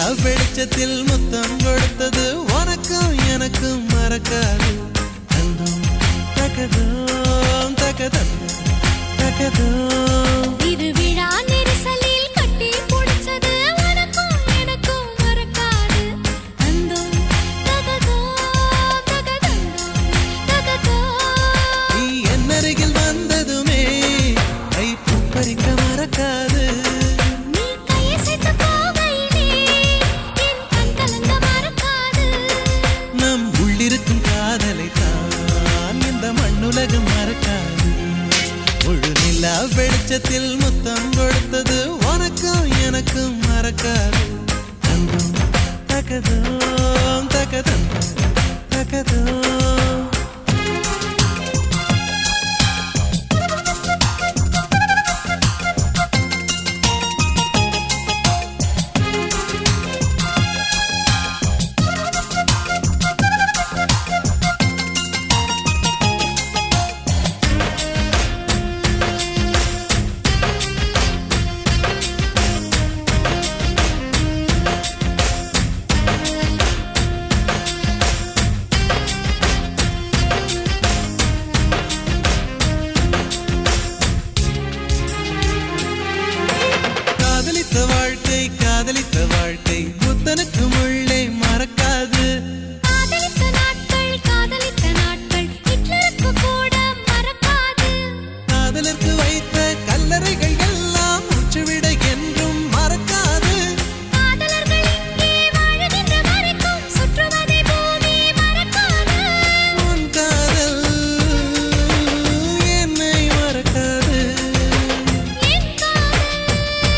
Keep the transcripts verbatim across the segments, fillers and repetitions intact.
வெளிச்சத்தில் முத்தம் கொடுத்தது உனக்கும் எனக்கும் மறக்காது. தந்தோம் தகதோம் தகதம் தகதோம் திருவிழா நெரிசலில் கட்டி பிடிச்சது உனக்கும் எனக்கும் மறக்காது. தந்தோம் தகதோம் தகதம் தகதோம் நீ என்னருகில் வந்ததுமே கை பூப்பறிக்க மறக்காது. நீ கையசைத்து போகையிலே என் கண் கலங்க மறக்காது. நம் உள்ளிருக்கும் காதலை தான் இந்த மண்ணுலகம் மறக்காது. முழு நிலா வெளிச்சத்தில் முத்தம் கொடுத்தது உனக்கும் எனக்கும் மறக்காது. தந்தோம் தகதோம் தகதம் தகதோம் வாழ்க்கை காதலித்த வாழ்க்கை புத்தனுக்கு முள்ளே மறக்காது. காதலித்த நாட்கள் காதலித்த நாட்கள் ஹிட்லருக்கு கூட மறக்காது. காதலருக்கு வைத்த கல்லறைகள் எல்லாம் முற்றுவிட என்றும் மறக்காது. காதலர்கள் இங்கே வாழுகின்ற வரைக்கும் சுற்றுவதை பூமி மறக்காது. உன் காதல் என்னை மறக்காது. என் காதல்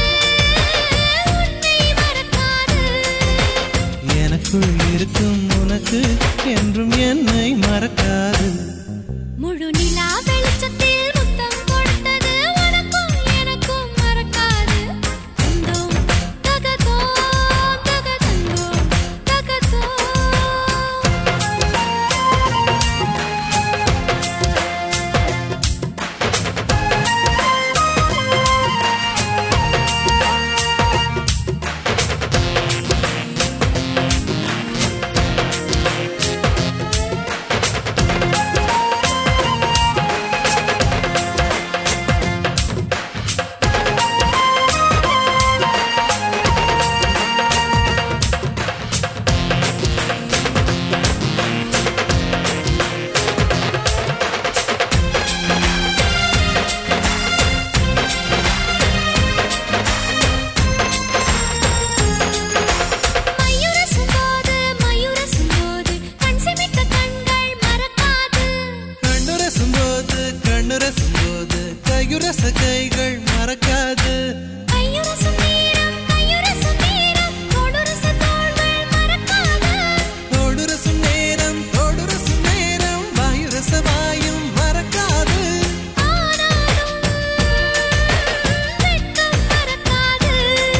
உன்னை மறக்காது. எனக்குள் இருக்கும் உனக்கு என்றும் என்னை மறக்காது. முழு நிலா வெளிச்சத்தில் முத்தம் கொடுத்தது உனக்கும் எனக்கும் மறக்காது. தந்தோம் தகதோம் தகதந்தோம் தகதோம் மயூரசும்போது மயூரசும்போது கண் சிமிட்ட கண்கள் மறக்காது. கண்ணுரசும்போது கண்ணுரசும்போது கையுரச கைகள் மறக்காது. கையுரசும் நேரம் கையுரசும் நேரம் தோடுரச தோள்கள் மறக்காது. தோடுரசும் நேரம் தோடுரசும் நேரம் வாயுரச வாயும் மறக்காது. ஆனாலும் வெட்கம் மறக்காது.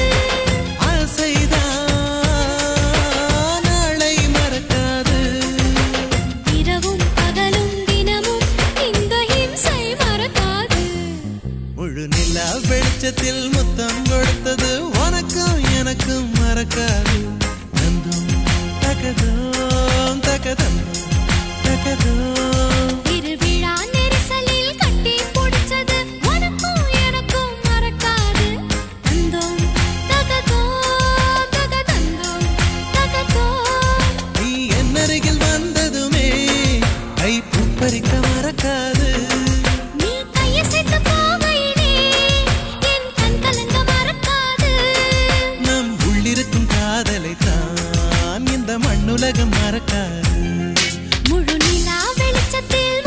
ஆசைதான் நாளை மறக்காது. இரவும் பகலும் தினமும் இந்த ஹிம்சை மறக்காது. முழு நிலா வெளிச்சத்தில் முத்தம் கொடுத்தது உனக்கும் எனக்கும் மறக்காது. தந்தோம் தகதோம் தகதம் தகதோம் திருவிழா நெரிசலில் கட்டி பிடிச்சது உனக்கும் எனக்கும் மறக்காது. தந்தோம் தகதோம் தகதந்தோம் தகதோம் நீ என்னருகில் வந்ததுமே கை பூப்பறிக்க மறக்காது. நீ கையசைத்து போகையிலே என் கண் கலங்க மறக்காது. நம் உள்ளிருக்கும் காதலை தான் இந்த மண்ணுலகம் மறக்காது. முழு நிலா வெளிச்சத்தில்